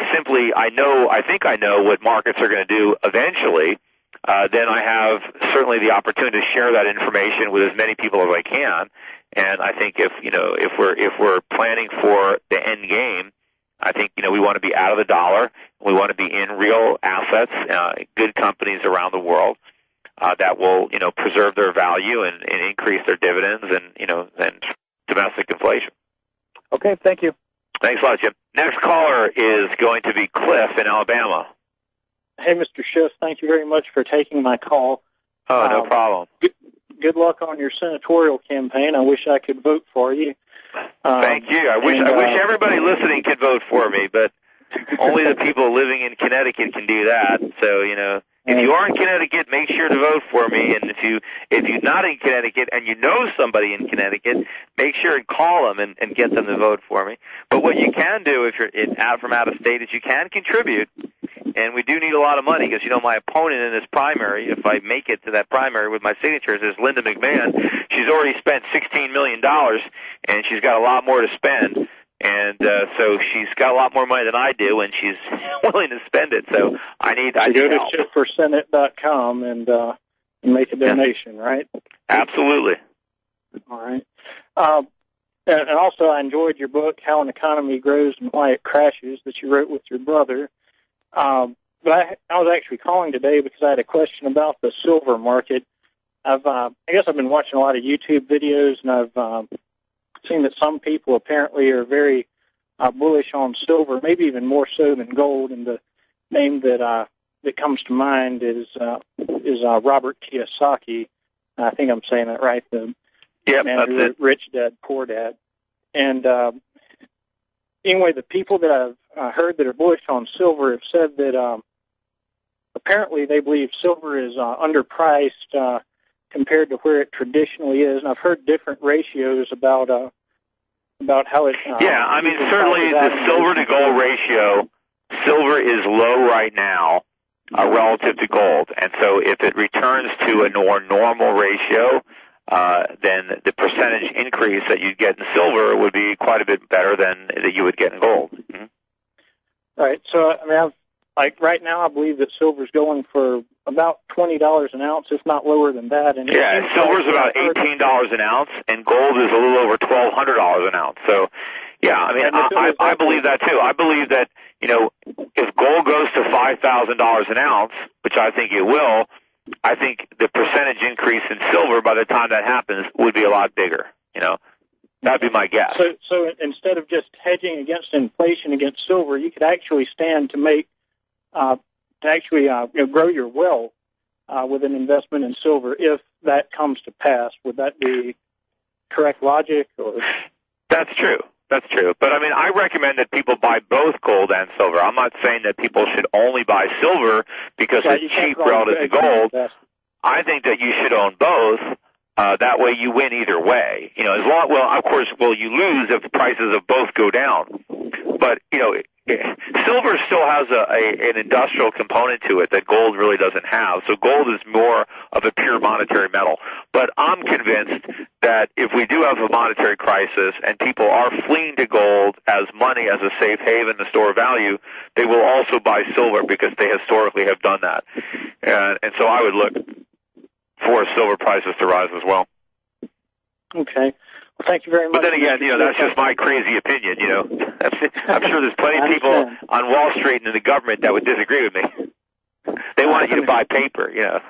I think I know what markets are going to do eventually. Then I have certainly the opportunity to share that information with as many people as I can. And I think if we're planning for the end game, I think we want to be out of the dollar. We want to be in real assets, good companies around the world that will preserve their value and increase their dividends and domestic inflation. Okay, thank you. Thanks a lot, Jim. Next caller is going to be Cliff in Alabama. Hey, Mr. Schiff, thank you very much for taking my call. Oh, no problem. Good luck on your senatorial campaign. I wish I could vote for you. Thank you. I wish everybody listening could vote for me, but only the people living in Connecticut can do that. So, if you are in Connecticut, make sure to vote for me. And if you're not in Connecticut and you know somebody in Connecticut, make sure and call them and get them to vote for me. But what you can do if you're from out of state is you can contribute. And we do need a lot of money because, my opponent in this primary, if I make it to that primary with my signatures, is Linda McMahon. She's already spent $16 million, and she's got a lot more to spend. And so she's got a lot more money than I do, and she's willing to spend it. So I need go to SchiffForSenate.com and make a donation, right? Absolutely. All right. And also, I enjoyed your book, How an Economy Grows and Why It Crashes, that you wrote with your brother. But I was actually calling today because I had a question about the silver market. I guess I've been watching a lot of YouTube videos, and I've seen that some people apparently are very bullish on silver, maybe even more so than gold. And the name that comes to mind is Robert Kiyosaki. I think I'm saying that right. The man who wrote Rich Dad, Poor Dad. And anyway, the people that I've heard that are bullish on silver have said that apparently they believe silver is underpriced compared to where it traditionally is. And I've heard different ratios about how it. I mean, certainly the silver to gold ratio, silver is low right now relative to gold, and so if it returns to a more normal ratio, then the percentage increase that you'd get in silver would be quite a bit better than that you would get in gold. Mm-hmm. Right. So, I mean, right now, I believe that silver's going for about $20 an ounce, if not lower than that. And silver's about $18 an ounce, and gold is a little over $1,200 an ounce. So, yeah, I mean, I believe that too. I believe that, if gold goes to $5,000 an ounce, which I think it will, I think the percentage increase in silver by the time that happens would be a lot bigger. That'd be my guess. So instead of just hedging against inflation against silver, you could actually stand to make grow your wealth with an investment in silver if that comes to pass. Would that be correct logic? Or That's true. That's true. But, I mean, I recommend that people buy both gold and silver. I'm not saying that people should only buy silver because it's cheap relative to gold. I think that you should own both. That way you win either way. Of course, you lose if the prices of both go down. But, silver still has an industrial component to it that gold really doesn't have. So gold is more of a pure monetary metal. But I'm convinced that if we do have a monetary crisis and people are fleeing to gold as money, as a safe haven, a store of value, they will also buy silver because they historically have done that. And so I would look for silver prices to rise as well. Okay. Well, thank you very much. But then again, that's just my crazy opinion, I'm sure there's plenty of people on Wall Street and in the government that would disagree with me. They want you to buy paper, Yeah,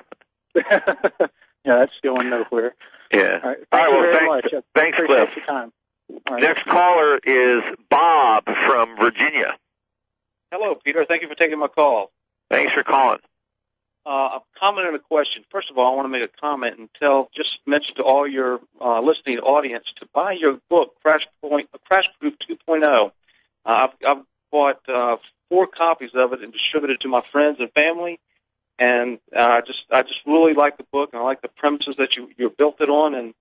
that's going nowhere. Yeah. All right. Thank you very much. Thanks, Cliff. Your time. All right. Next caller is Bob from Virginia. Hello, Peter. Thank you for taking my call. Thanks for calling. A comment and a question. First of all, I want to make a comment and mention to all your listening audience to buy your book, Crash Proof 2.0. I've bought 4 copies of it and distributed it to my friends and family, and I just really like the book, and I like the premises that you built it on, and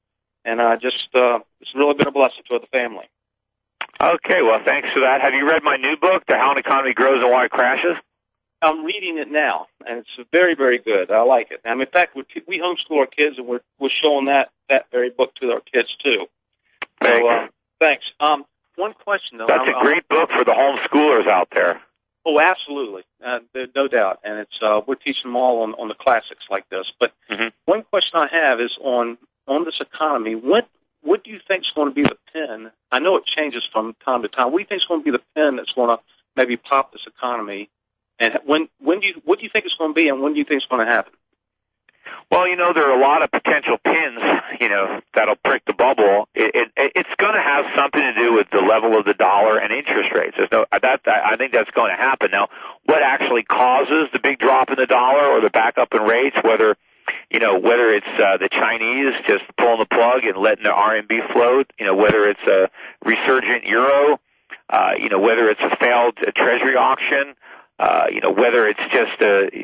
it's really been a blessing to the family. Okay, well, thanks for that. Have you read my new book, The How an Economy Grows and Why It Crashes? I'm reading it now, and it's very, very good. I like it. In fact, we homeschool our kids, and we're showing that very book to our kids too. Thanks. One question though. That's a great book for the homeschoolers out there. Oh, absolutely, no doubt. And it's we're teaching them all on the classics like this. But one question I have is on this economy. What do you think is going to be the pin? I know it changes from time to time. What do you think is going to be the pin that's going to maybe pop this economy? And what do you think it's going to be, and when do you think it's going to happen? Well, there are a lot of potential pins, that'll prick the bubble. It's going to have something to do with the level of the dollar and interest rates. I think that's going to happen. Now, what actually causes the big drop in the dollar or the backup in rates, whether it's the Chinese just pulling the plug and letting the RMB float, whether it's a resurgent euro, whether it's a failed treasury auction, whether it's just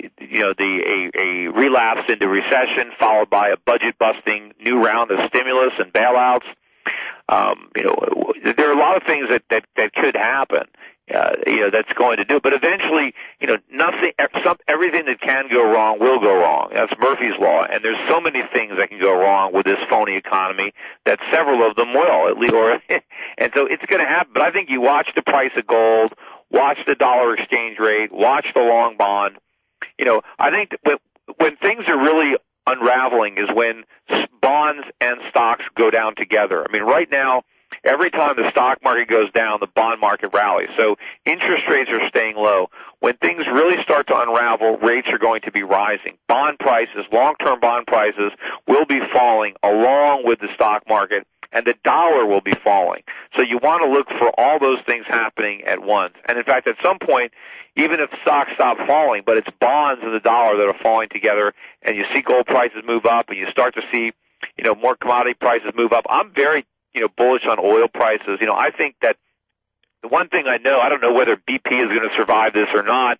a relapse into recession followed by a budget-busting new round of stimulus and bailouts. There are a lot of things that could happen. That's going to do. But eventually, everything that can go wrong will go wrong. That's Murphy's Law. And there's so many things that can go wrong with this phony economy that several of them will, at least. And so it's going to happen. But I think you watch the price of gold, watch the dollar exchange rate, watch the long bond. I think that when things are really unraveling is when bonds and stocks go down together. I mean, right now, every time the stock market goes down, the bond market rallies. So interest rates are staying low. When things really start to unravel, rates are going to be rising. Bond prices, long-term bond prices, will be falling along with the stock market, and the dollar will be falling. So you want to look for all those things happening at once. And in fact, at some point, even if stocks stop falling, but it's bonds and the dollar that are falling together, and you see gold prices move up, and you start to see, more commodity prices move up. I'm very, bullish on oil prices. I think that the one thing I know, I don't know whether BP is going to survive this or not,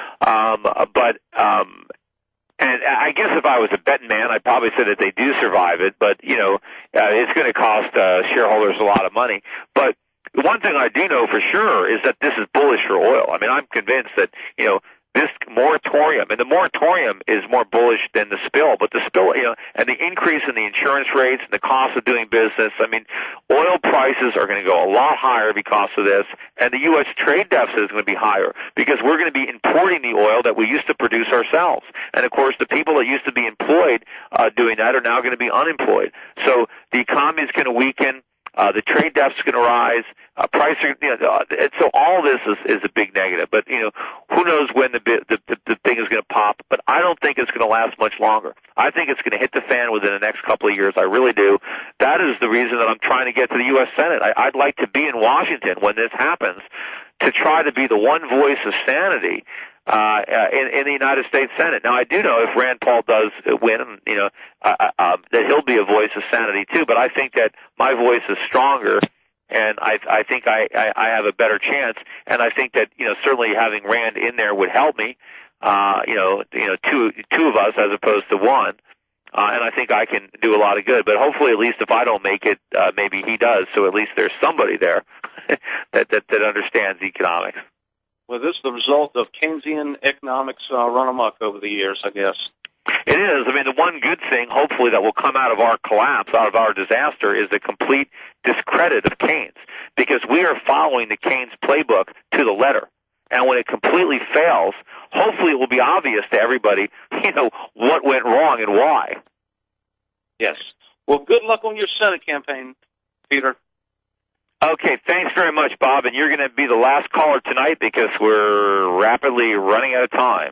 and I guess if I was a betting man, I'd probably say that they do survive it, but, it's going to cost shareholders a lot of money. But the one thing I do know for sure is that this is bullish for oil. I mean, I'm convinced that, this moratorium, and the moratorium is more bullish than the spill, but the spill, and the increase in the insurance rates and the cost of doing business, I mean, oil prices are going to go a lot higher because of this, and the U.S. trade deficit is going to be higher because we're going to be importing the oil that we used to produce ourselves. And, of course, the people that used to be employed doing that are now going to be unemployed. So the economy is going to weaken. The trade deficit is going to rise. Price, so all this is a big negative. But who knows when the thing is going to pop? But I don't think it's going to last much longer. I think it's going to hit the fan within the next couple of years. I really do. That is the reason that I'm trying to get to the U.S. Senate. I'd like to be in Washington when this happens, to try to be the one voice of sanity in the United States Senate. Now, I do know if Rand Paul does win, that he'll be a voice of sanity too. But I think that my voice is stronger, and I think I have a better chance. And I think that certainly having Rand in there would help me. Two of us as opposed to one. And I think I can do a lot of good. But hopefully, at least if I don't make it, maybe he does. So at least there's somebody there that understands economics. Well, this is the result of Keynesian economics run amok over the years, I guess. It is. I mean, the one good thing, hopefully, that will come out of our collapse, out of our disaster, is the complete discredit of Keynes, because we are following the Keynes playbook to the letter. And when it completely fails, hopefully it will be obvious to everybody, what went wrong and why. Yes. Well, good luck on your Senate campaign, Peter. Okay, thanks very much, Bob. And you're going to be the last caller tonight because we're rapidly running out of time.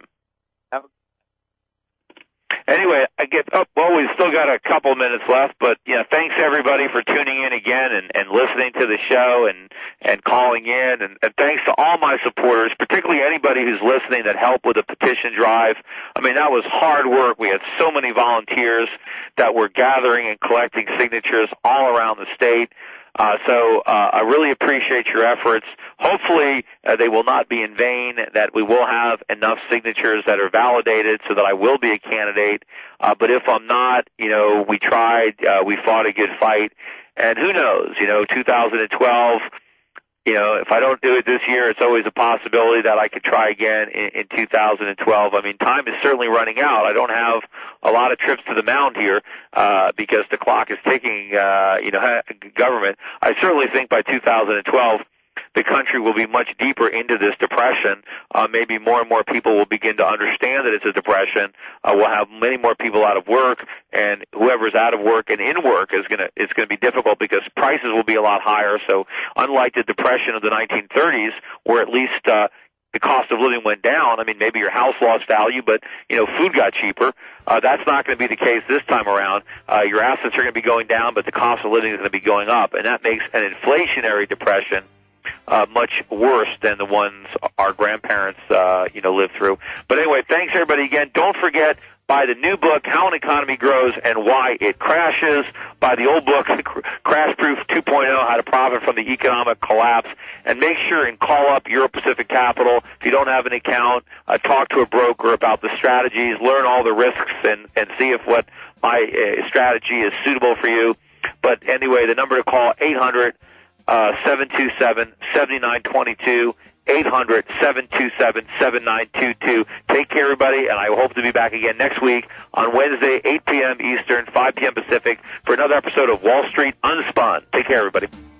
Anyway, we've still got a couple minutes left, but thanks everybody for tuning in again and listening to the show and calling in, and thanks to all my supporters, particularly anybody who's listening that helped with the petition drive. I mean, that was hard work. We had so many volunteers that were gathering and collecting signatures all around the state. So I really appreciate your efforts. Hopefully they will not be in vain, that we will have enough signatures that are validated so that I will be a candidate. But if I'm not, we tried, we fought a good fight. And who knows, 2012, if I don't do it this year, it's always a possibility that I could try again in 2012. I mean, time is certainly running out. I don't have a lot of trips to the mound here because the clock is ticking, government. I certainly think by 2012, the country will be much deeper into this depression. Maybe more and more people will begin to understand that it's a depression. We'll have many more people out of work, and whoever's out of work and in work it's going to be difficult because prices will be a lot higher. So unlike the depression of the 1930s, where at least the cost of living went down, I mean, maybe your house lost value, but food got cheaper. That's not going to be the case this time around. Your assets are going to be going down, but the cost of living is going to be going up, and that makes an inflationary depression much worse than the ones our grandparents, lived through. But anyway, thanks everybody again. Don't forget, buy the new book, How an Economy Grows and Why It Crashes. Buy the old book, Crash Proof 2.0, How to Profit from the Economic Collapse. And make sure and call up Euro Pacific Capital. If you don't have an account, talk to a broker about the strategies, learn all the risks, and see if what my strategy is suitable for you. But anyway, the number to call, 800-727-7922, 800-727-7922. Take care, everybody, and I hope to be back again next week on Wednesday, 8 p.m. Eastern, 5 p.m. Pacific, for another episode of Wall Street Unspun. Take care, everybody.